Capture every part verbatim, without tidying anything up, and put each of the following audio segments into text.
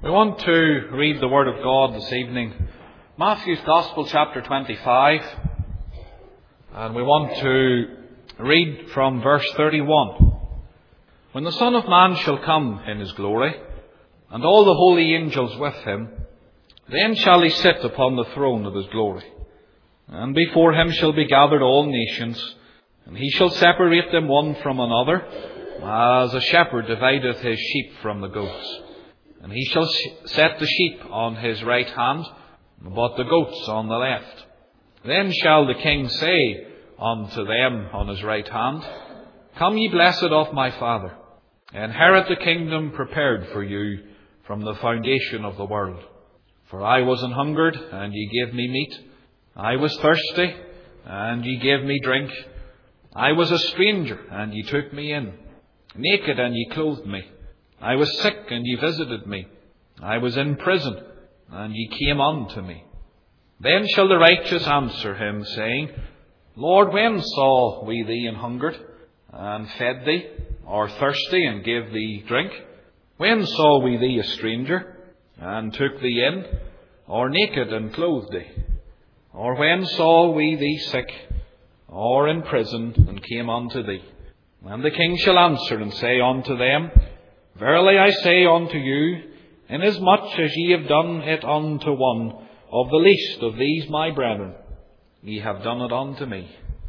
We want to read the Word of God this evening, Matthew's Gospel, chapter twenty-five, and we want to read from verse thirty-one. When the Son of Man shall come in his glory, and all the holy angels with him, then shall he sit upon the throne of his glory. And before him shall be gathered all nations, and he shall separate them one from another, as a shepherd divideth his sheep from the goats. And he shall set the sheep on his right hand, but the goats on the left. Then shall the King say unto them on his right hand, Come ye blessed of my Father, inherit the kingdom prepared for you from the foundation of the world. For I was an hungered, and ye gave me meat. I was thirsty, and ye gave me drink. I was a stranger, and ye took me in. Naked, and ye clothed me. I was sick, and ye visited me. I was in prison, and ye came unto me. Then shall the righteous answer him, saying, Lord, when saw we thee an hungered, and fed thee, or thirsty, and gave thee drink? When saw we thee a stranger, and took thee in, or naked, and clothed thee? Or when saw we thee sick, or in prison, and came unto thee? And the King shall answer and say unto them, Verily I say unto you, inasmuch as ye have done it unto one of the least of these my brethren, ye have done it unto me.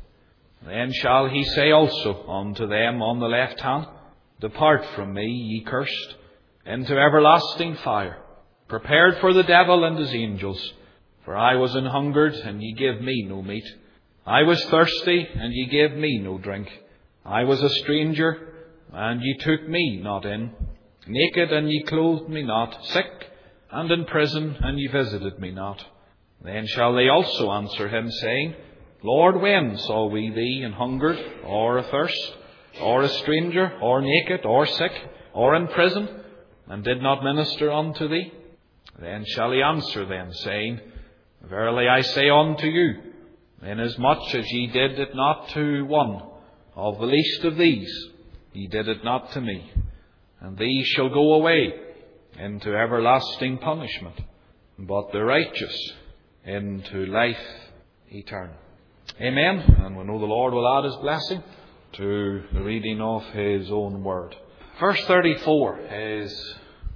Then shall he say also unto them on the left hand, Depart from me, ye cursed, into everlasting fire, prepared for the devil and his angels. For I was an hungered, and ye gave me no meat. I was thirsty, and ye gave me no drink. I was a stranger, and ye took me not in. Naked, and ye clothed me not. Sick, and in prison, and ye visited me not. Then shall they also answer him, saying, Lord, when saw we thee an hungered, or athirst, or a stranger, or naked, or sick, or in prison, and did not minister unto thee? Then shall he answer them, saying, Verily I say unto you, inasmuch as ye did it not to one of the least of these, ye did it not to me. And these shall go away into everlasting punishment, but the righteous into life eternal. Amen. And we know the Lord will add his blessing to the reading of his own word. Verse thirty-four is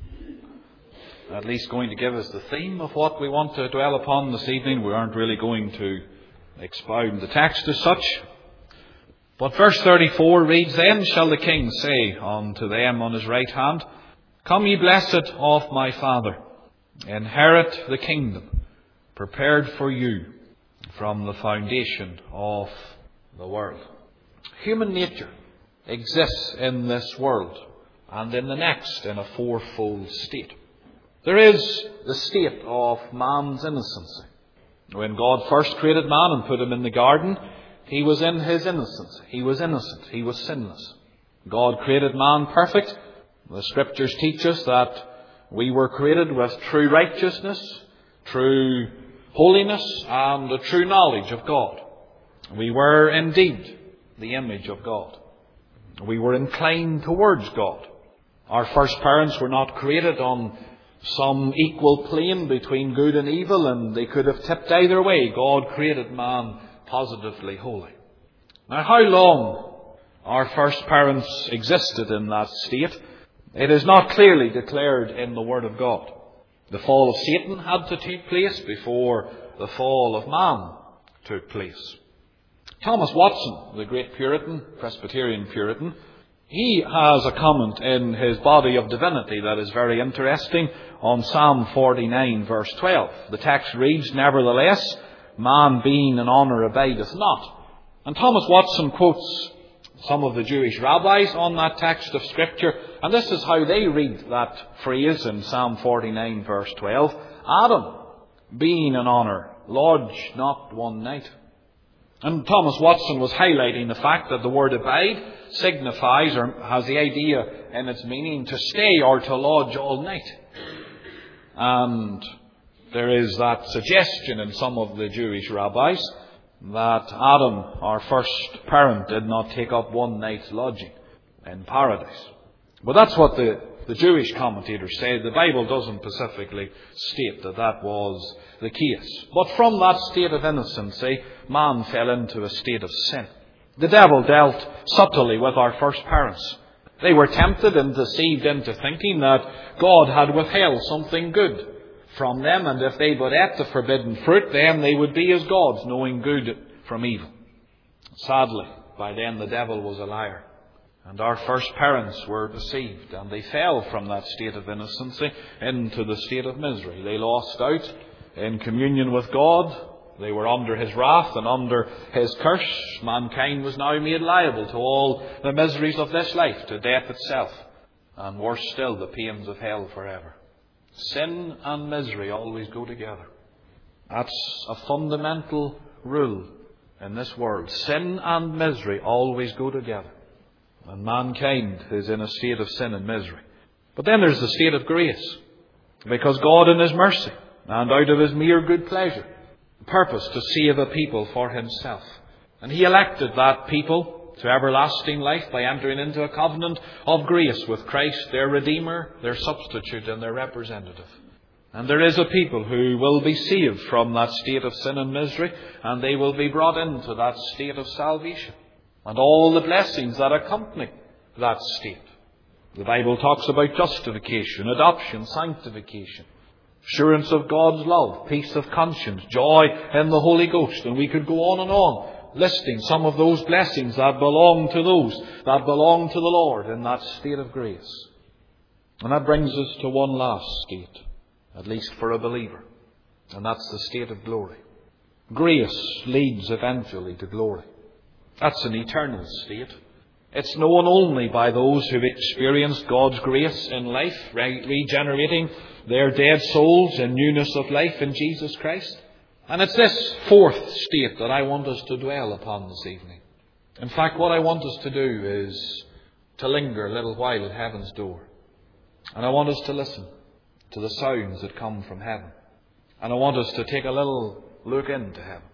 at least going to give us the theme of what we want to dwell upon this evening. We aren't really going to expound the text as such. But verse thirty-four reads, Then shall the King say unto them on his right hand, Come ye blessed of my Father, inherit the kingdom prepared for you from the foundation of the world. Human nature exists in this world and in the next in a fourfold state. There is the state of man's innocency. When God first created man and put him in the garden, he was in his innocence. He was innocent. He was sinless. God created man perfect. The Scriptures teach us that we were created with true righteousness, true holiness, and a true knowledge of God. We were indeed the image of God. We were inclined towards God. Our first parents were not created on some equal plane between good and evil, and they could have tipped either way. God created man positively holy. Now, how long our first parents existed in that state, it is not clearly declared in the Word of God. The fall of Satan had to take place before the fall of man took place. Thomas Watson, the great Puritan, Presbyterian Puritan, he has a comment in his Body of Divinity that is very interesting on Psalm forty-nine, verse twelve. The text reads, Nevertheless, man being in honour abideth not. And Thomas Watson quotes some of the Jewish rabbis on that text of Scripture, and this is how they read that phrase in Psalm forty-nine, verse twelve. Adam, being in honour, lodged not one night. And Thomas Watson was highlighting the fact that the word abide signifies or has the idea in its meaning to stay or to lodge all night. And there is that suggestion in some of the Jewish rabbis that Adam, our first parent, did not take up one night's lodging in paradise. But that's what the the Jewish commentators say the Bible doesn't specifically state that that was the case. But from that state of innocency, man fell into a state of sin. The devil dealt subtly with our first parents. They were tempted and deceived into thinking that God had withheld something good from them, and if they but ate the forbidden fruit, then they would be as gods, knowing good from evil. Sadly, by then the devil was a liar, and our first parents were deceived, and they fell from that state of innocency into the state of misery. They lost out in communion with God. They were under His wrath and under His curse. Mankind was now made liable to all the miseries of this life, to death itself, and worse still, the pains of hell forever. Sin and misery always go together. That's a fundamental rule in this world. Sin and misery always go together. And mankind is in a state of sin and misery. But then there's the state of grace. Because God in His mercy and out of His mere good pleasure purposed to save a people for Himself. And He elected that people to everlasting life by entering into a covenant of grace with Christ, their Redeemer, their substitute and their representative. And there is a people who will be saved from that state of sin and misery, and they will be brought into that state of salvation and all the blessings that accompany that state. The Bible talks about justification, adoption, sanctification, assurance of God's love, peace of conscience, joy in the Holy Ghost, and we could go on and on, listing some of those blessings that belong to those that belong to the Lord in that state of grace. And that brings us to one last state, at least for a believer, and that's the state of glory. Grace leads eventually to glory. That's an eternal state. It's known only by those who've experienced God's grace in life, regenerating their dead souls in newness of life in Jesus Christ. And it's this fourth state that I want us to dwell upon this evening. In fact, what I want us to do is to linger a little while at heaven's door. And I want us to listen to the sounds that come from heaven. And I want us to take a little look into heaven.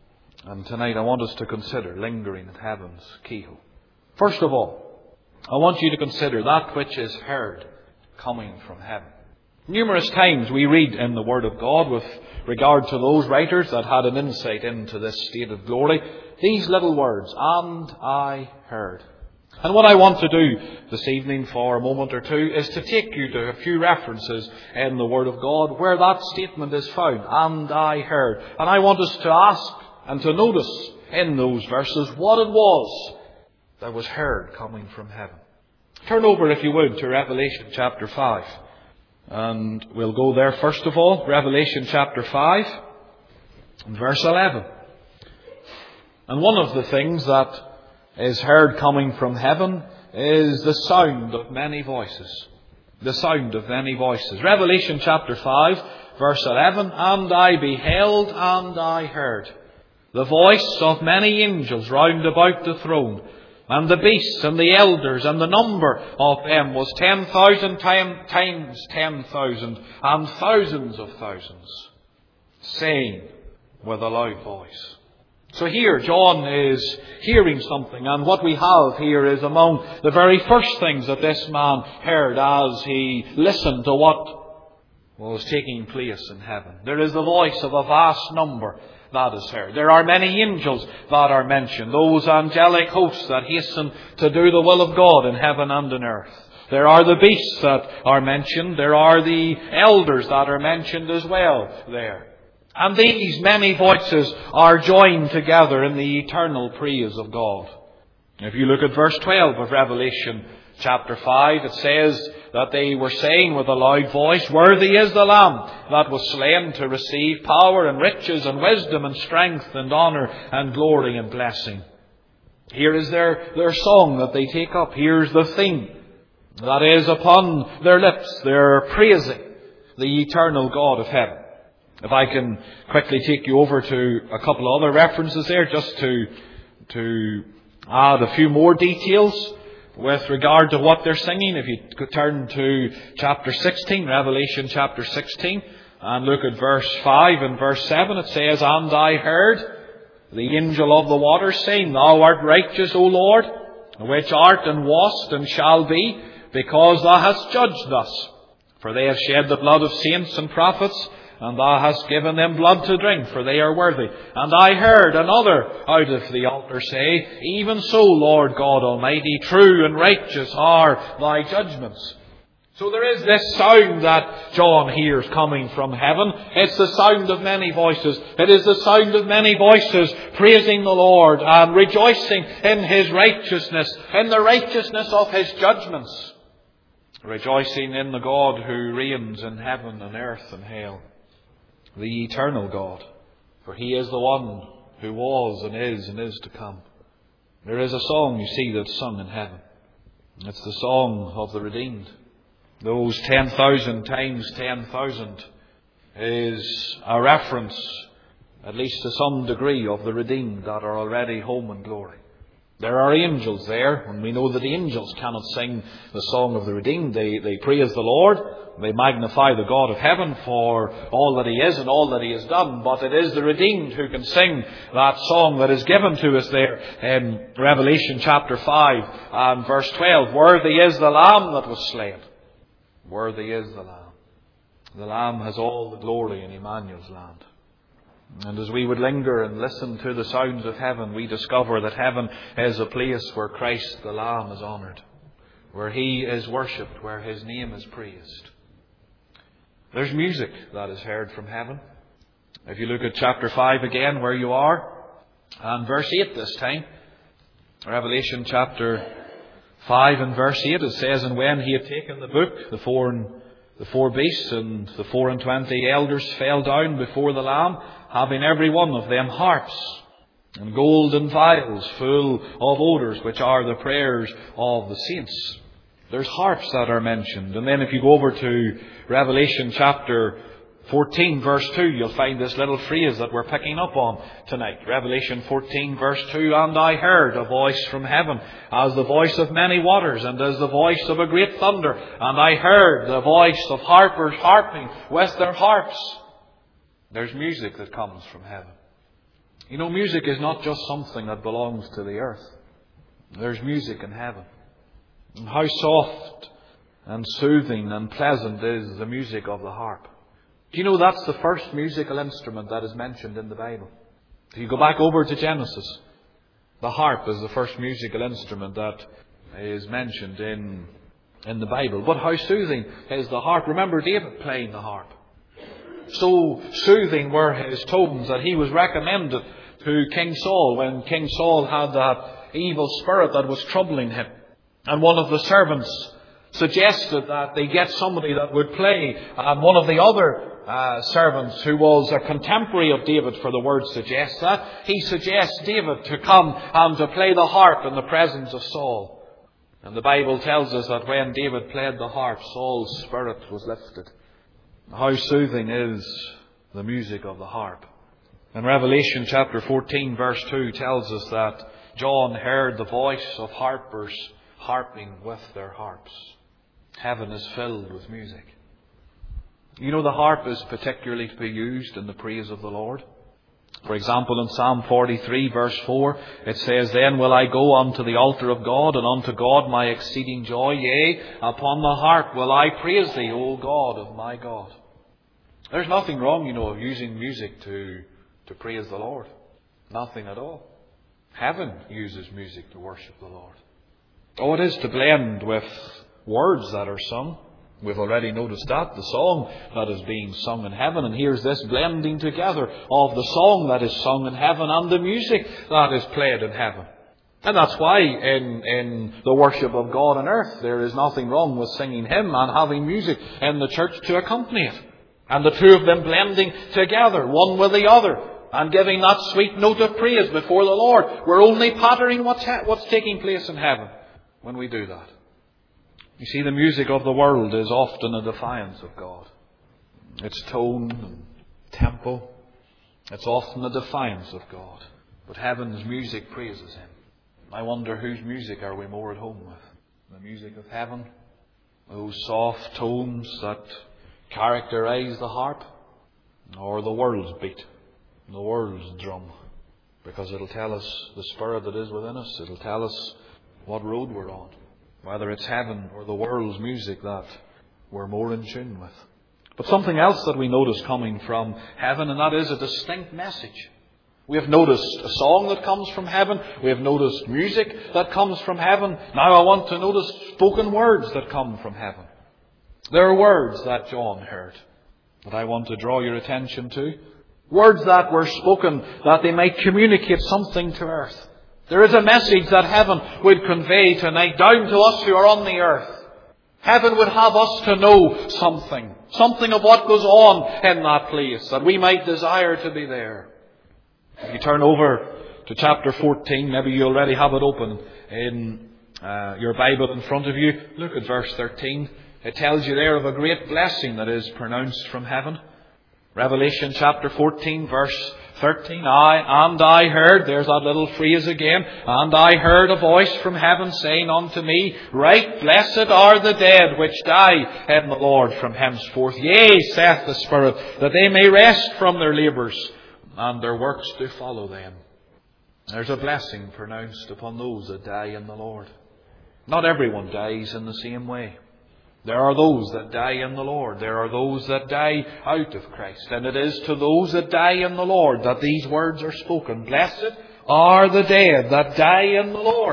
And tonight I want us to consider lingering at heaven's keyhole. First of all, I want you to consider that which is heard coming from heaven. Numerous times we read in the Word of God with regard to those writers that had an insight into this state of glory, these little words, and I heard. And what I want to do this evening for a moment or two is to take you to a few references in the Word of God where that statement is found, and I heard. And I want us to ask and to notice in those verses what it was that was heard coming from heaven. Turn over, if you would, to Revelation chapter five. And we'll go there first of all. Revelation chapter five, and verse eleven. And one of the things that is heard coming from heaven is the sound of many voices. The sound of many voices. Revelation chapter five, verse eleven. And I beheld and I heard the voice of many angels round about the throne, and the beasts and the elders, and the number of them was ten thousand times ten thousand, and thousands of thousands, saying with a loud voice. So here John is hearing something, and what we have here is among the very first things that this man heard as he listened to what was taking place in heaven. There is the voice of a vast number that is heard. There are many angels that are mentioned, those angelic hosts that hasten to do the will of God in heaven and on earth. There are the beasts that are mentioned. There are the elders that are mentioned as well there. And these many voices are joined together in the eternal praise of God. If you look at verse twelve of Revelation chapter five, it says that they were saying with a loud voice, "Worthy is the Lamb that was slain to receive power and riches and wisdom and strength and honour and glory and blessing." Here is their, their song that they take up. Here's the theme that is upon their lips. They're praising the eternal God of heaven. If I can quickly take you over to a couple of other references there, just to, to add a few more details with regard to what they're singing. If you could turn to chapter sixteen, Revelation chapter sixteen, and look at verse five and verse seven, it says, "And I heard the angel of the waters saying, Thou art righteous, O Lord, which art and wast and shall be, because thou hast judged thus. For they have shed the blood of saints and prophets, and thou hast given them blood to drink, for they are worthy. And I heard another out of the altar say, Even so, Lord God Almighty, true and righteous are thy judgments. So there is this sound that John hears coming from heaven. It's the sound of many voices. It is the sound of many voices praising the Lord and rejoicing in His righteousness, in the righteousness of His judgments. Rejoicing in the God who reigns in heaven and earth and hell. The eternal God. For He is the one who was and is and is to come. There is a song, you see, that's sung in heaven. It's the song of the redeemed. Those ten thousand times ten thousand is a reference, at least to some degree, of the redeemed that are already home in glory. There are angels there, and we know that the angels cannot sing the song of the redeemed. They, they praise the Lord, they magnify the God of heaven for all that He is and all that He has done. But it is the redeemed who can sing that song that is given to us there in Revelation chapter five and verse twelve. Worthy is the Lamb that was slain. Worthy is the Lamb. The Lamb has all the glory in Emmanuel's land. And as we would linger and listen to the sounds of heaven, we discover that heaven is a place where Christ the Lamb is honoured, where He is worshipped, where His name is praised. There's music that is heard from heaven. If you look at chapter five again, where you are, and verse eight this time, Revelation chapter five and verse eight, it says, And when He had taken the book, the four and the four beasts and the four and twenty elders fell down before the Lamb, having every one of them harps and golden vials full of odours, which are the prayers of the saints. There's harps that are mentioned. And then if you go over to Revelation chapter fourteen verse two, you'll find this little phrase that we're picking up on tonight. Revelation fourteen verse two, And I heard a voice from heaven, as the voice of many waters, and as the voice of a great thunder. And I heard the voice of harpers harping with their harps. There's music that comes from heaven. You know, music is not just something that belongs to the earth. There's music in heaven. And how soft and soothing and pleasant is the music of the harp. Do you know that's the first musical instrument that is mentioned in the Bible? If you go back over to Genesis, the harp is the first musical instrument that is mentioned in, in the Bible. But how soothing is the harp? Remember David playing the harp. So soothing were his tones that he was recommended to King Saul when King Saul had that evil spirit that was troubling him. And one of the servants suggested that they get somebody that would play. And one of the other uh, servants, who was a contemporary of David, for the word suggests that, he suggests David to come and to play the harp in the presence of Saul. And the Bible tells us that when David played the harp, Saul's spirit was lifted. How soothing is the music of the harp. And Revelation chapter fourteen verse two tells us that John heard the voice of harpers harping with their harps. Heaven is filled with music. You know, the harp is particularly to be used in the praise of the Lord. For example, in Psalm forty-three verse four, it says, Then will I go unto the altar of God, and unto God my exceeding joy. Yea, upon the harp will I praise Thee, O God of my God. There's nothing wrong, you know, of using music to, to praise the Lord. Nothing at all. Heaven uses music to worship the Lord. Oh, it is to blend with words that are sung. We've already noticed that, the song that is being sung in heaven. And here's this blending together of the song that is sung in heaven and the music that is played in heaven. And that's why in, in the worship of God on earth, there is nothing wrong with singing hymn and having music in the church to accompany it. And the two of them blending together, one with the other, and giving that sweet note of praise before the Lord. We're only pattering what's, ha- what's taking place in heaven when we do that. You see, the music of the world is often a defiance of God. Its tone and tempo, it's often a defiance of God. But heaven's music praises Him. I wonder whose music are we more at home with? The music of heaven? Those soft tones that characterize the harp? Or the world's beat? The world's drum? Because it'll tell us the spirit that is within us. It'll tell us what road we're on. whether it's heaven or the world's music that we're more in tune with. But something else that we notice coming from heaven, and that is a distinct message. We have noticed a song that comes from heaven. We have noticed music that comes from heaven. Now I want to notice spoken words that come from heaven. There are words that John heard that I want to draw your attention to. Words that were spoken that they might communicate something to earth. There is a message that heaven would convey tonight down to us who are on the earth. Heaven would have us to know something. Something of what goes on in that place, that we might desire to be there. If you turn over to chapter fourteen, maybe you already have it open in uh, your Bible in front of you. Look at verse thirteen. It tells you there of a great blessing that is pronounced from heaven. Revelation chapter fourteen, verse thirteen. I, and I heard, there's that little phrase again, and I heard a voice from heaven saying unto me, Right blessed are the dead which die in the Lord from henceforth. Yea, saith the Spirit, that they may rest from their labours, and their works do follow them. There's a blessing pronounced upon those that die in the Lord. Not everyone dies in the same way. There are those that die in the Lord. There are those that die out of Christ. And it is to those that die in the Lord that these words are spoken. Blessed are the dead that die in the Lord.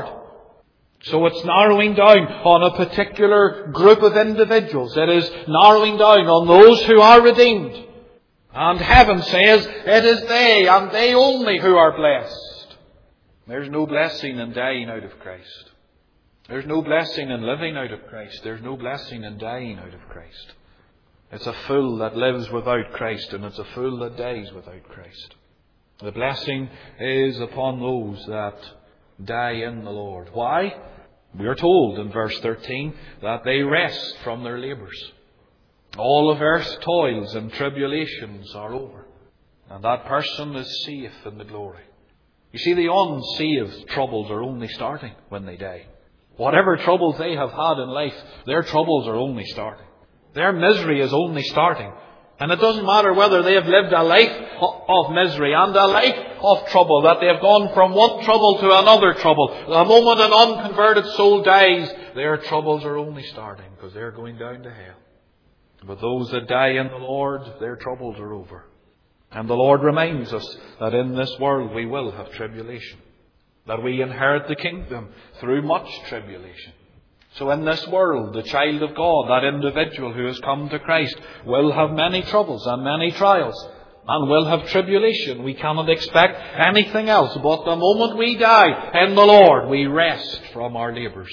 So it's narrowing down on a particular group of individuals. It is narrowing down on those who are redeemed. And heaven says it is they and they only who are blessed. There's no blessing in dying out of Christ. There's no blessing in living out of Christ. There's no blessing in dying out of Christ. It's a fool that lives without Christ, and it's a fool that dies without Christ. The blessing is upon those that die in the Lord. Why? We are told in verse thirteen that they rest from their labours. All of earth's toils and tribulations are over, and that person is safe in the glory. You see, the unsaved troubles are only starting when they die. Whatever troubles they have had in life, their troubles are only starting. Their misery is only starting. And it doesn't matter whether they have lived a life of misery and a life of trouble, that they have gone from one trouble to another trouble. The moment an unconverted soul dies, their troubles are only starting, because they're going down to hell. But those that die in the Lord, their troubles are over. And the Lord reminds us that in this world we will have tribulation, that we inherit the kingdom through much tribulation. So in this world, the child of God, that individual who has come to Christ, will have many troubles and many trials, and will have tribulation. We cannot expect anything else. But the moment we die in the Lord, we rest from our labours.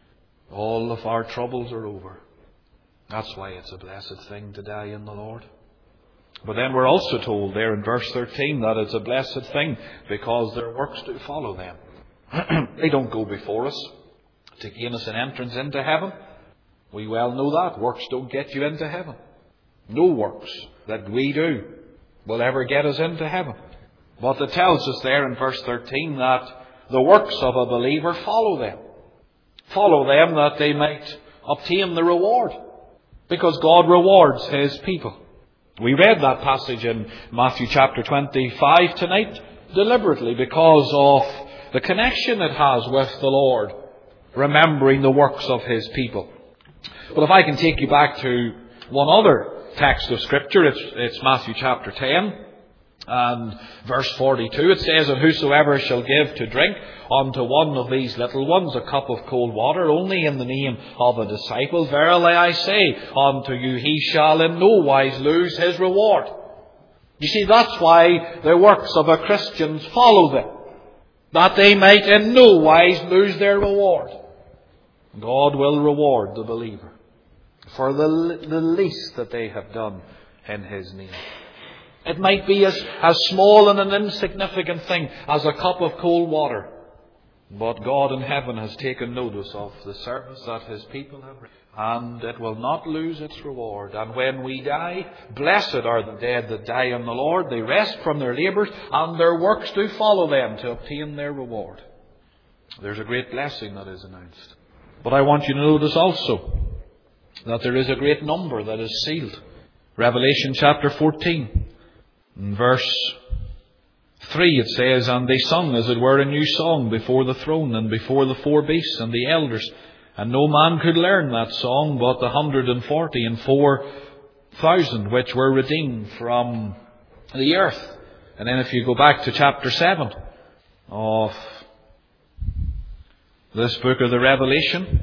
All of our troubles are over. That's why it's a blessed thing to die in the Lord. But then we're also told there in verse thirteen that it's a blessed thing because their works do follow them. They don't go before us to gain us an entrance into heaven. We well know that. Works don't get you into heaven. No works that we do will ever get us into heaven. But it tells us there in verse thirteen that the works of a believer follow them. Follow them that they might obtain the reward. Because God rewards His people. We read that passage in Matthew chapter twenty-five tonight deliberately because of the connection it has with the Lord, remembering the works of His people. But if I can take you back to one other text of Scripture, it's, it's Matthew chapter ten and verse forty-two. It says, And whosoever shall give to drink unto one of these little ones a cup of cold water, only in the name of a disciple, verily I say unto you, he shall in no wise lose his reward. You see, that's why the works of a Christian follow them, that they might in no wise lose their reward. God will reward the believer for the, the least that they have done in His name. It might be as, as small and an insignificant thing as a cup of cold water. But God in heaven has taken notice of the service that His people have rendered, and it will not lose its reward. And when we die, blessed are the dead that die in the Lord. They rest from their labours, and their works do follow them to obtain their reward. There's a great blessing that is announced. But I want you to notice also that there is a great number that is sealed. Revelation chapter fourteen. In verse three it says, And they sung as it were a new song before the throne and before the four beasts and the elders. And no man could learn that song but the hundred and forty and four thousand which were redeemed from the earth. And then if you go back to chapter seven of this book of the Revelation,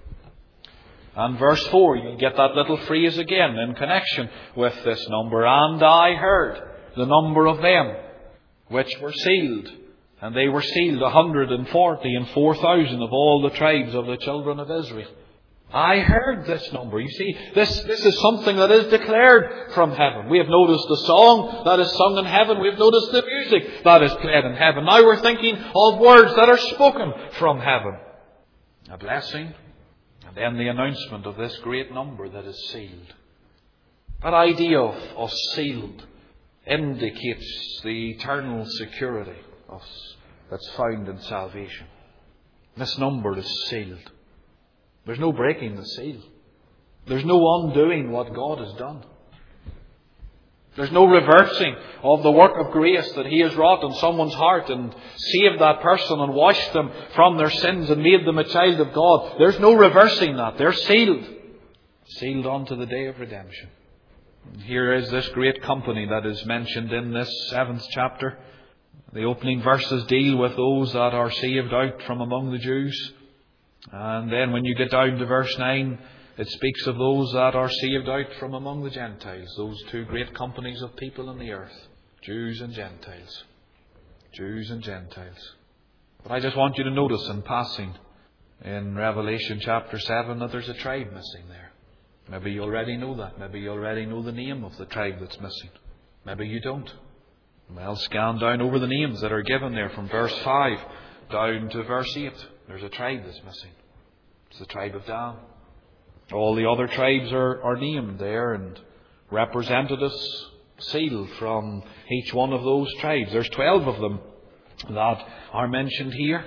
and verse four, you get that little phrase again in connection with this number. And I heard the number of them which were sealed. And they were sealed, a hundred and forty and four thousand of all the tribes of the children of Israel. I heard this number. You see, this, this is something that is declared from heaven. We have noticed the song that is sung in heaven. We have noticed the music that is played in heaven. Now we're thinking of words that are spoken from heaven. A blessing, and then the announcement of this great number that is sealed. That idea of, of sealed indicates the eternal security of, that's found in salvation. This number is sealed. There's no breaking the seal. There's no undoing what God has done. There's no reversing of the work of grace that He has wrought in someone's heart and saved that person and washed them from their sins and made them a child of God. There's no reversing that. They're sealed. Sealed unto the day of redemption. And here is this great company that is mentioned in this seventh chapter. The opening verses deal with those that are saved out from among the Jews. And then when you get down to verse nine, it speaks of those that are saved out from among the Gentiles. Those two great companies of people on the earth. Jews and Gentiles. Jews and Gentiles. But I just want you to notice in passing in Revelation chapter seven that there's a tribe missing there. Maybe you already know that. Maybe you already know the name of the tribe that's missing. Maybe you don't. Well, scan down over the names that are given there from verse five down to verse eight. There's a tribe that's missing. It's the tribe of Dan. All the other tribes are, are named there and represented as sealed from each one of those tribes. There's twelve of them that are mentioned here.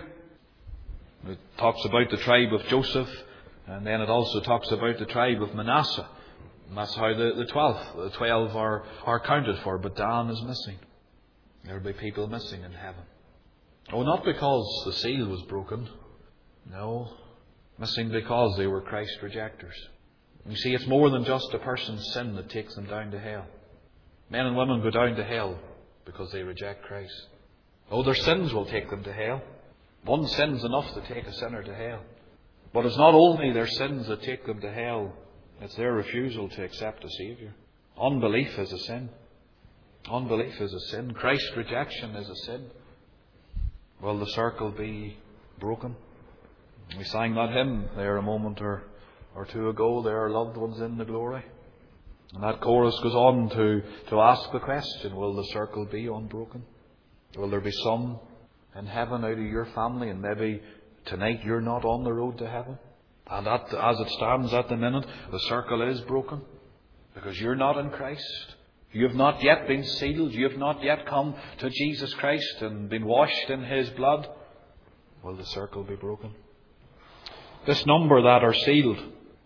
It talks about the tribe of Joseph, and then it also talks about the tribe of Manasseh. And that's how the, the twelve, the twelve are, are counted for, but Dan is missing. There will be people missing in heaven. Oh, not because the seal was broken. No. Missing because they were Christ rejectors. You see, it's more than just a person's sin that takes them down to hell. Men and women go down to hell because they reject Christ. Oh, their sins will take them to hell. One sin's enough to take a sinner to hell. But it's not only their sins that take them to hell. It's their refusal to accept a Saviour. Unbelief is a sin. Unbelief is a sin. Christ's rejection is a sin. Will the circle be broken? We sang that hymn there a moment or, or two ago. There are loved ones in the glory. And that chorus goes on to, to ask the question, will the circle be unbroken? Will there be some in heaven out of your family, and maybe tonight you're not on the road to heaven? And that, as it stands at the minute, the circle is broken because you're not in Christ. You have not yet been sealed. You have not yet come to Jesus Christ and been washed in His blood. Will the circle be broken? This number that are sealed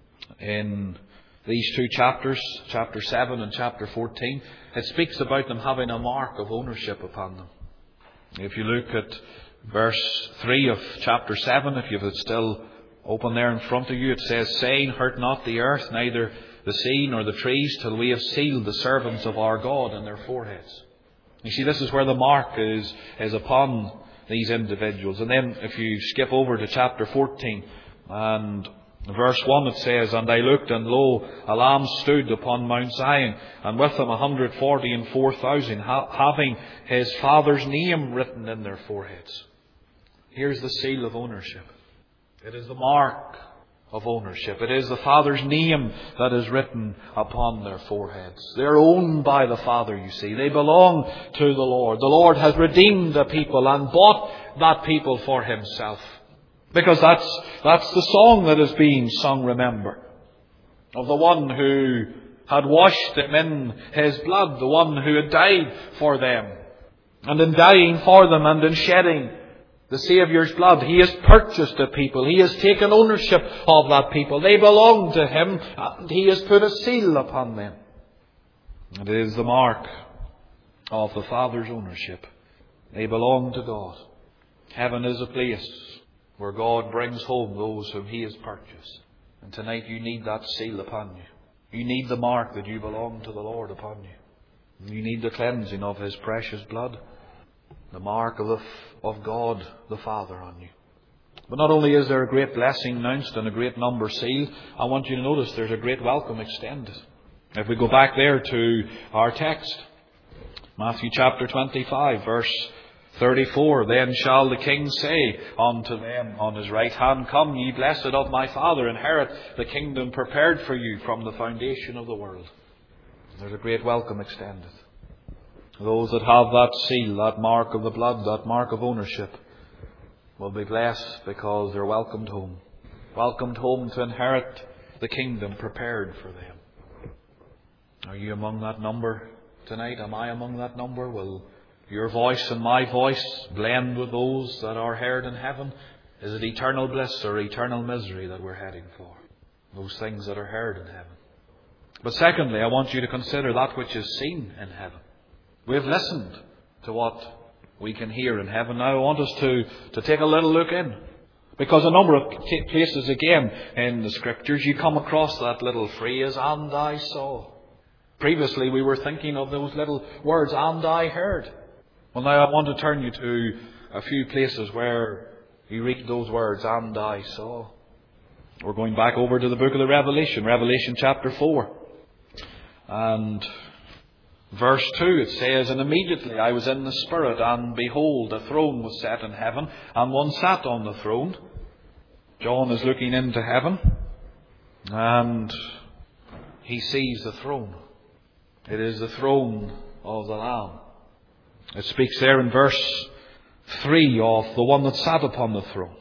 in these two chapters, chapter seven and chapter fourteen, it speaks about them having a mark of ownership upon them. If you look at verse three of chapter seven, if you have it still open there in front of you, it says, saying, hurt not the earth, neither the sea nor the trees, till we have sealed the servants of our God in their foreheads. You see, this is where the mark is, is upon these individuals. And then if you skip over to chapter fourteen and verse one, it says, and I looked, and lo, a lamb stood upon Mount Zion, and with him a hundred forty and four thousand, ha- having his Father's name written in their foreheads. Here's the seal of ownership. It is the mark of ownership. It is the Father's name that is written upon their foreheads. They're owned by the Father, you see. They belong to the Lord. The Lord has redeemed the people and bought that people for Himself. Because that's, that's the song that is being sung, remember. Of the one who had washed them in His blood. The one who had died for them. And in dying for them and in shedding the Saviour's blood, He has purchased a people. He has taken ownership of that people. They belong to Him, and He has put a seal upon them. It is the mark of the Father's ownership. They belong to God. Heaven is a place where God brings home those whom He has purchased. And tonight you need that seal upon you. You need the mark that you belong to the Lord upon you. You need the cleansing of His precious blood. The mark of, the, of God the Father on you. But not only is there a great blessing announced and a great number sealed, I want you to notice there's a great welcome extended. If we go back there to our text, Matthew chapter twenty-five, verse thirty-four, then shall the King say unto them on His right hand, Come, ye blessed of my Father, inherit the kingdom prepared for you from the foundation of the world. There's a great welcome extended. Those that have that seal, that mark of the blood, that mark of ownership, will be blessed because they're welcomed home. Welcomed home to inherit the kingdom prepared for them. Are you among that number tonight? Am I among that number? Will your voice and my voice blend with those that are heard in heaven? Is it eternal bliss or eternal misery that we're heading for? Those things that are heard in heaven. But secondly, I want you to consider that which is seen in heaven. We've listened to what we can hear in heaven. Now I want us to, to take a little look in. Because a number of places again in the Scriptures you come across that little phrase, and I saw. Previously we were thinking of those little words, and I heard. Well, now I want to turn you to a few places where you read those words, and I saw. We're going back over to the book of the Revelation, Revelation chapter four. And verse two, it says, And immediately I was in the Spirit, and behold, a throne was set in heaven, and one sat on the throne. John is looking into heaven, and he sees the throne. It is the throne of the Lamb. It speaks there in verse three of the one that sat upon the throne.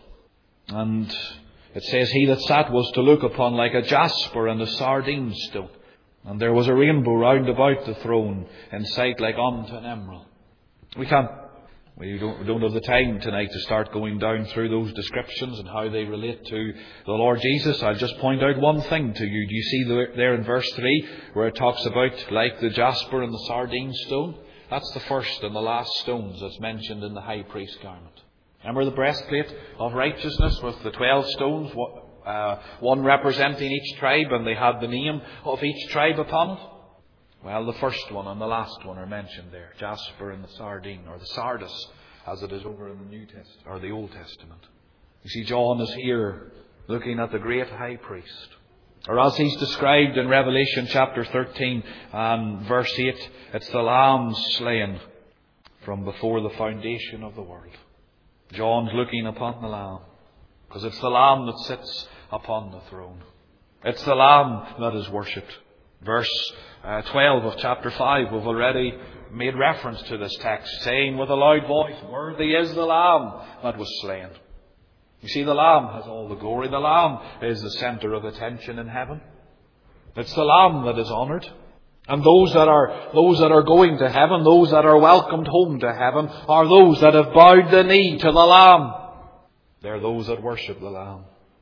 And it says, He that sat was to look upon like a jasper and a sardine stone. And there was a rainbow round about the throne, in sight like unto an emerald. We can't, we don't, we don't have the time tonight to start going down through those descriptions and how they relate to the Lord Jesus. I'll just point out one thing to you. Do you see there in verse three where it talks about like the jasper and the sardine stone? That's the first and the last stones that's mentioned in the high priest garment. Remember the breastplate of righteousness with the twelve stones? What? Uh, one representing each tribe, and they had the name of each tribe upon it. Well, the first one and the last one are mentioned there, jasper and the sardine, or the sardis, as it is over in the New Testament or the Old Testament. You see, John is here looking at the great high priest, or as he's described in Revelation chapter thirteen and verse eight, it's the Lamb slain from before the foundation of the world. John's looking upon the Lamb, because it's the Lamb that sits upon the throne. It's the Lamb that is worshipped. Verse uh, twelve of chapter five, we've already made reference to this text, saying with a loud voice, Worthy is the Lamb that was slain. You see, the Lamb has all the glory. The Lamb is the centre of attention in heaven. It's the Lamb that is honoured. And those that are those that are going to heaven, those that are welcomed home to heaven, are those that have bowed the knee to the Lamb. They're those that worship the Lamb.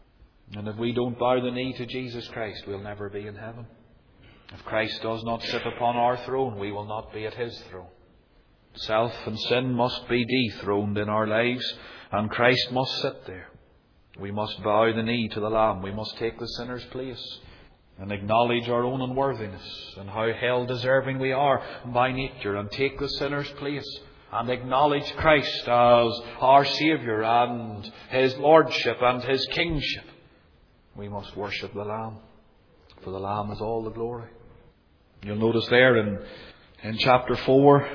And if we don't bow the knee to Jesus Christ, we'll never be in heaven. If Christ does not sit upon our throne, we will not be at His throne. Self and sin must be dethroned in our lives, and Christ must sit there. We must bow the knee to the Lamb. We must take the sinner's place and acknowledge our own unworthiness and how hell-deserving we are by nature, and take the sinner's place and acknowledge Christ as our Saviour and His Lordship and His Kingship. We must worship the Lamb, for the Lamb is all the glory. You'll notice there in, in chapter four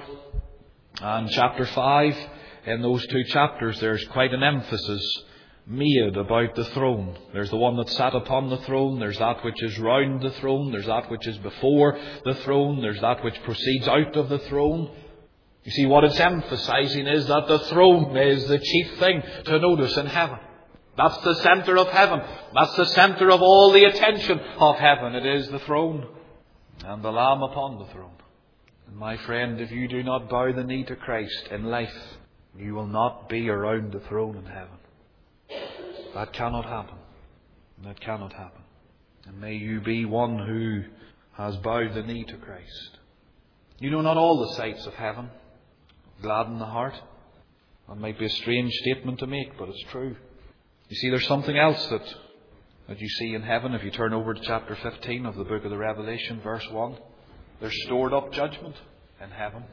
and chapter five, in those two chapters, there's quite an emphasis made about the throne. There's the one that sat upon the throne, there's that which is round the throne, there's that which is before the throne, there's that which proceeds out of the throne. You see, what it's emphasizing is that the throne is the chief thing to notice in heaven. That's the centre of heaven. That's the centre of all the attention of heaven. It is the throne and the Lamb upon the throne. And my friend, if you do not bow the knee to Christ in life, you will not be around the throne in heaven. That cannot happen. That cannot happen. And may you be one who has bowed the knee to Christ. You know, not all the sights of heaven gladden the heart. That might be a strange statement to make, but it's true. You see, there's something else that, that you see in heaven. If you turn over to chapter fifteen of the book of the Revelation, verse one, there's stored up judgment in heaven.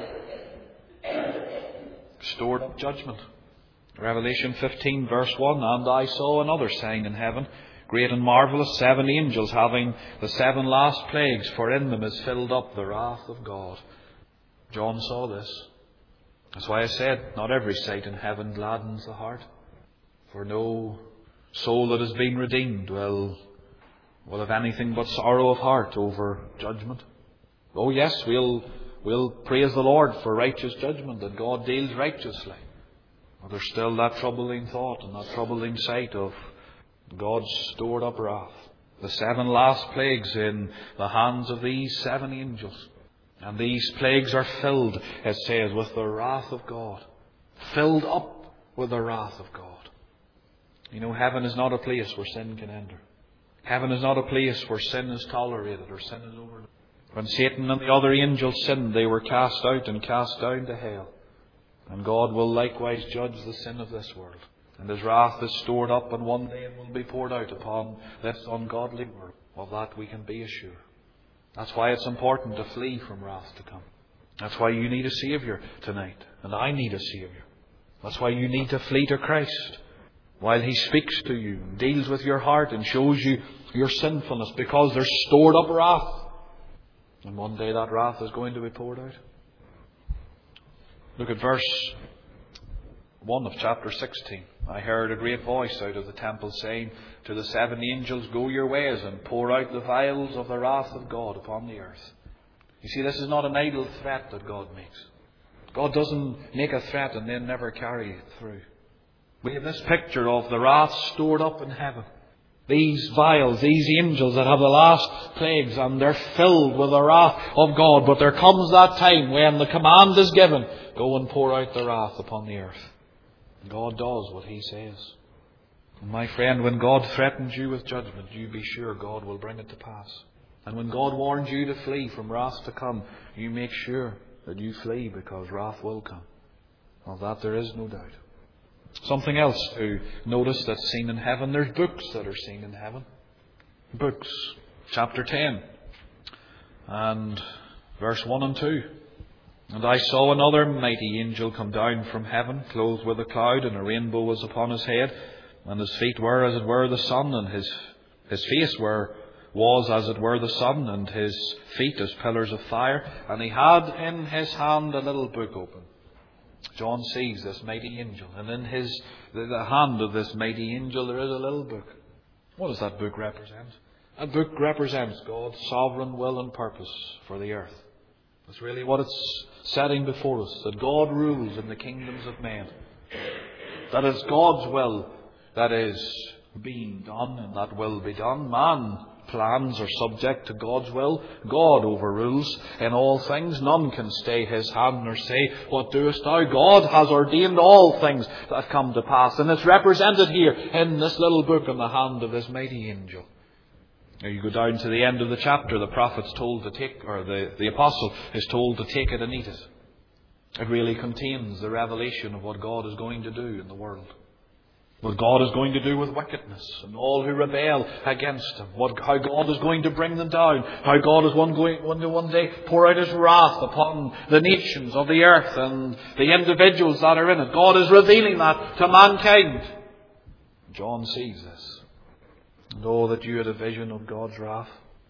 Stored up judgment. Revelation fifteen, verse one, and I saw another sign in heaven, great and marvellous, seven angels having the seven last plagues, for in them is filled up the wrath of God. John saw this. That's why I said, not every sight in heaven gladdens the heart. For no soul that has been redeemed will, will have anything but sorrow of heart over judgment. Oh yes, we'll, we'll praise the Lord for righteous judgment, that God deals righteously. But there's still that troubling thought and that troubling sight of God's stored up wrath. The seven last plagues in the hands of these seven angels. And these plagues are filled, it says, with the wrath of God. Filled up with the wrath of God. You know, heaven is not a place where sin can enter. Heaven is not a place where sin is tolerated or sin is overlooked. When Satan and the other angels sinned, they were cast out and cast down to hell. And God will likewise judge the sin of this world. And His wrath is stored up, and one day it will be poured out upon this ungodly world. Of that we can be assured. That's why it's important to flee from wrath to come. That's why you need a Saviour tonight. And I need a Saviour. That's why you need to flee to Christ. While He speaks to you, deals with your heart and shows you your sinfulness, because there's stored up wrath. And one day that wrath is going to be poured out. Look at verse one of chapter sixteen. I heard a great voice out of the temple saying to the seven angels, go your ways and pour out the vials of the wrath of God upon the earth. You see, this is not an idle threat that God makes. God doesn't make a threat and then never carry it through. We have this picture of the wrath stored up in heaven. These vials, these angels that have the last plagues, and they're filled with the wrath of God. But there comes that time when the command is given, go and pour out the wrath upon the earth. God does what He says. And my friend, when God threatens you with judgment, you be sure God will bring it to pass. And when God warns you to flee from wrath to come, you make sure that you flee, because wrath will come. Of that there is no doubt. Something else to notice that's seen in heaven. There's books that are seen in heaven. Books. Chapter ten. And verse one and two. And I saw another mighty angel come down from heaven, clothed with a cloud, and a rainbow was upon his head. And his feet were as it were the sun, and his, his face were, was as it were the sun, and his feet as pillars of fire. And he had in his hand a little book open. John sees this mighty angel, and in his the, the hand of this mighty angel there is a little book. What does that book represent? That book represents God's sovereign will and purpose for the earth. That's really what it's setting before us, that God rules in the kingdoms of men. That it's God's will that is being done, and that will be done. Man plans are subject to God's will. God overrules in all things. None can stay His hand nor say, what doest thou? God has ordained all things that come to pass. And it's represented here in this little book in the hand of this mighty angel. Now you go down to the end of the chapter, the prophet's told to take, or the, the apostle is told to take it and eat it. It really contains the revelation of what God is going to do in the world. What God is going to do with wickedness and all who rebel against Him. What, how God is going to bring them down. How God is one, going, one, one day pour out His wrath upon the nations of the earth and the individuals that are in it. God is revealing that to mankind. John sees this. And oh, that you had a vision of God's wrath.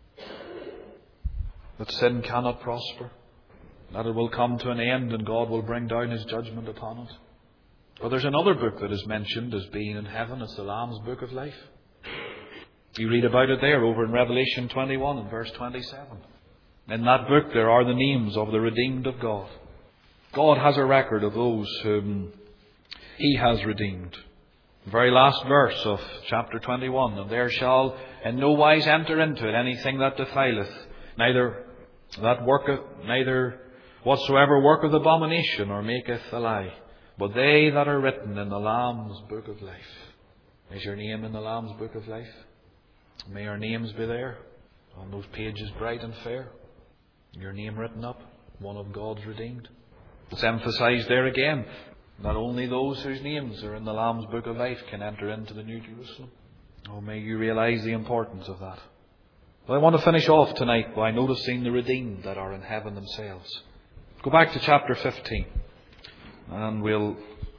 That sin cannot prosper. That it will come to an end and God will bring down His judgment upon it. But there's another book that is mentioned as being in heaven. It's the Lamb's Book of Life. You read about it there over in Revelation twenty-one and verse twenty-seven. In that book there are the names of the redeemed of God. God has a record of those whom He has redeemed. The very last verse of chapter twenty-one. And there shall in no wise enter into it anything that defileth, neither that worketh, neither whatsoever worketh abomination or maketh a lie. But they that are written in the Lamb's Book of Life. Is your name in the Lamb's Book of Life? May our names be there, on those pages bright and fair. Your name written up, one of God's redeemed. It's emphasized there again. that only those whose names are in the Lamb's Book of Life can enter into the New Jerusalem. Oh, may you realize the importance of that. Well, I want to finish off tonight by noticing the redeemed that are in heaven themselves. Go back to chapter fifteen, and we'll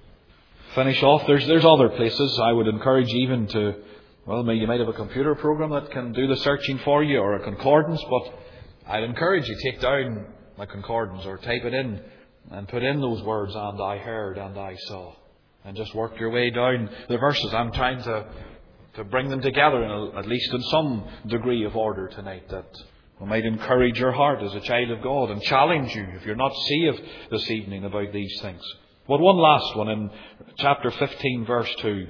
finish off. There's there's other places I would encourage even to, well, maybe you might have a computer program that can do the searching for you, or a concordance, but I'd encourage you take down a concordance or type it in and put in those words, and I heard and I saw, and just work your way down the verses. I'm trying to to bring them together, in a, at least in some degree of order tonight, that we might encourage your heart as a child of God and challenge you if you're not saved this evening about these things. But one last one in chapter fifteen, verse two.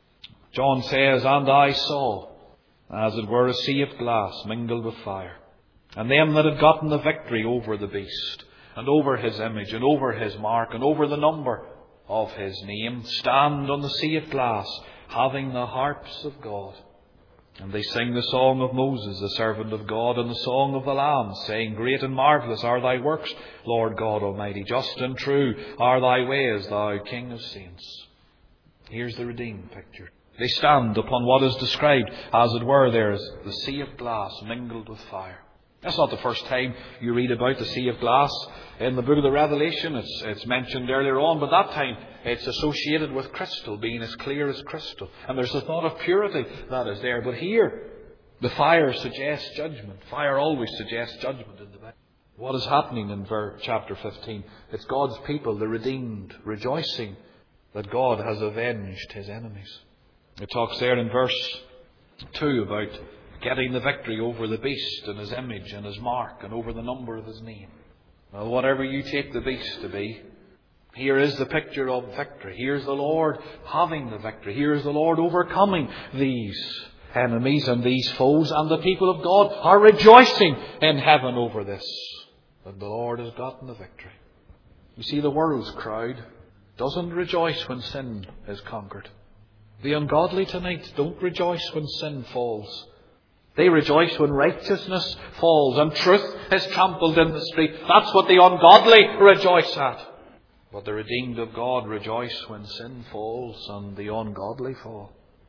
John says, and I saw, as it were, a sea of glass mingled with fire, and them that had gotten the victory over the beast, and over his image, and over his mark, and over the number of his name, stand on the sea of glass, having the harps of God. And they sing the song of Moses, the servant of God, and the song of the Lamb, saying, great and marvellous are thy works, Lord God Almighty. Just and true are thy ways, thou King of saints. Here's the redeemed picture. They stand upon what is described, as it were, there as the sea of glass mingled with fire. That's not the first time you read about the sea of glass in the book of the Revelation. It's, it's mentioned earlier on, but that time it's associated with crystal, being as clear as crystal. And there's a thought of purity that is there. But here, the fire suggests judgment. Fire always suggests judgment in the Bible. What is happening in verse, chapter fifteen? It's God's people, the redeemed, rejoicing that God has avenged his enemies. It talks there in verse two about getting the victory over the beast and his image and his mark and over the number of his name. Well, whatever you take the beast to be, here is the picture of victory. Here's the Lord having the victory. Here is the Lord overcoming these enemies and these foes. And the people of God are rejoicing in heaven over this, that the Lord has gotten the victory. You see, the world's crowd doesn't rejoice when sin is conquered. The ungodly tonight don't rejoice when sin falls. They rejoice when righteousness falls and truth is trampled in the street. That's what the ungodly rejoice at. But the redeemed of God rejoice when sin falls and the ungodly fall.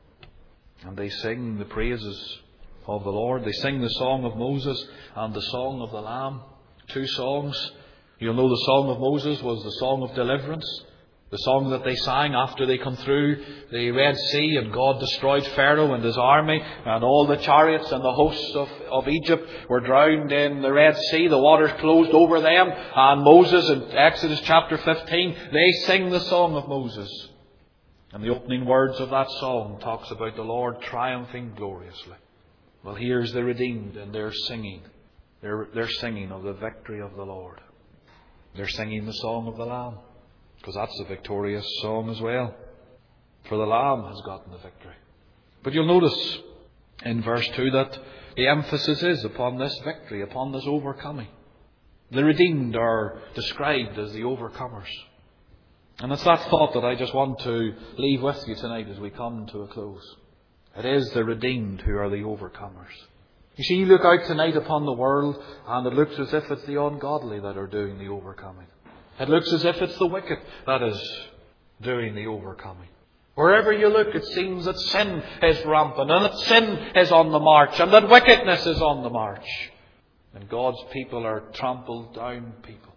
And they sing the praises of the Lord. They sing the song of Moses and the song of the Lamb. Two songs. You'll know the song of Moses was the song of deliverance. The song that they sang after they come through the Red Sea and God destroyed Pharaoh and his army, and all the chariots and the hosts of, of Egypt were drowned in the Red Sea. The waters closed over them. And Moses, in Exodus chapter fifteen, they sing the song of Moses. And the opening words of that song talks about the Lord triumphing gloriously. Well, here's the redeemed, and they're singing. They're, they're singing of the victory of the Lord. They're singing the song of the Lamb, because that's a victorious song as well. For the Lamb has gotten the victory. But you'll notice in verse two that the emphasis is upon this victory, upon this overcoming. The redeemed are described as the overcomers. And it's that thought that I just want to leave with you tonight as we come to a close. It is the redeemed who are the overcomers. You see, you look out tonight upon the world, and it looks as if it's the ungodly that are doing the overcoming. It looks as if it's the wicked that is doing the overcoming. Wherever you look, it seems that sin is rampant, and that sin is on the march, and that wickedness is on the march. And God's people are trampled down people.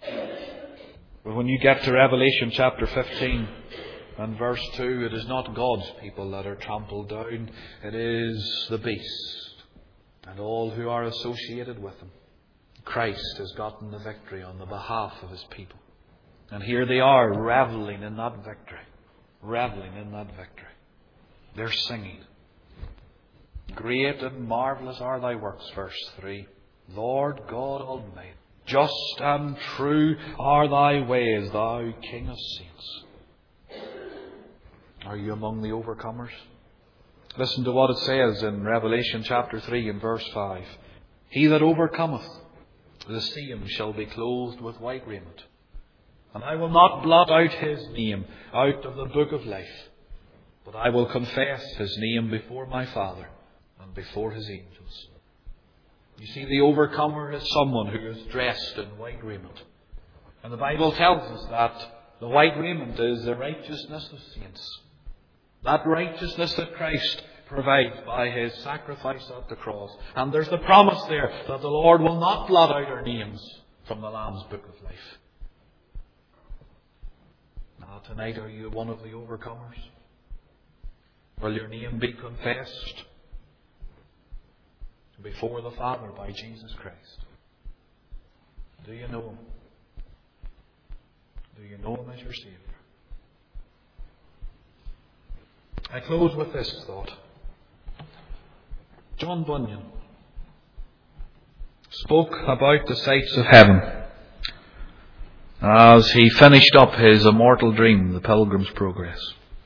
But when you get to Revelation chapter fifteen and verse two, it is not God's people that are trampled down. It is the beast and all who are associated with him. Christ has gotten the victory on the behalf of his people. And here they are, reveling in that victory. Reveling in that victory. They're singing. Great and marvellous are thy works, verse three. Lord God Almighty. Just and true are thy ways, thou King of saints. Are you among the overcomers? Listen to what it says in Revelation chapter three and verse five. He that overcometh, the same shall be clothed with white raiment. And I will not blot out his name out of the book of life, but I will confess his name before my Father and before his angels. You see, the overcomer is someone who is dressed in white raiment. And the Bible tells us that The white raiment is the righteousness of saints. That righteousness that Christ provides by His sacrifice at the cross. And there's the promise there that the Lord will not blot out our names from the Lamb's book of life. Now tonight, are you one of the overcomers? Will your name be confessed before the Father by Jesus Christ? Do you know Him? Do you know Him as your Saviour? I close with this thought. John Bunyan spoke about the sights of heaven as he finished up his immortal dream, The Pilgrim's Progress.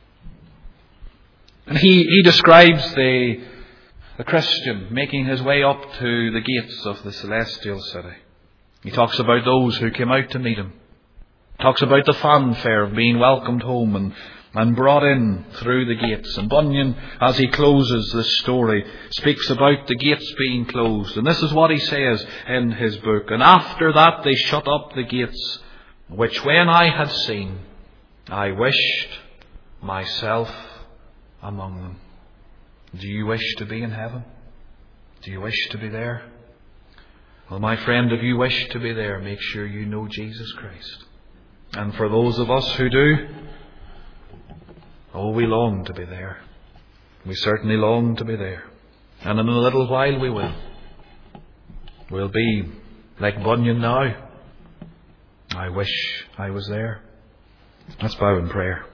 And he, he describes the, the Christian making his way up to the gates of the celestial city. He talks about those who came out to meet him. Talks about the fanfare of being welcomed home and, and brought in through the gates. And Bunyan, as he closes this story, speaks about the gates being closed. And this is what he says in his book. And after that they shut up the gates, which when I had seen, I wished myself among them. Do you wish to be in heaven? Do you wish to be there? Well, my friend, if you wish to be there, make sure you know Jesus Christ. And for those of us who do, oh, we long to be there. We certainly long to be there. And in a little while we will. We'll be like Bunyan now. I wish I was there. Let's bow in prayer.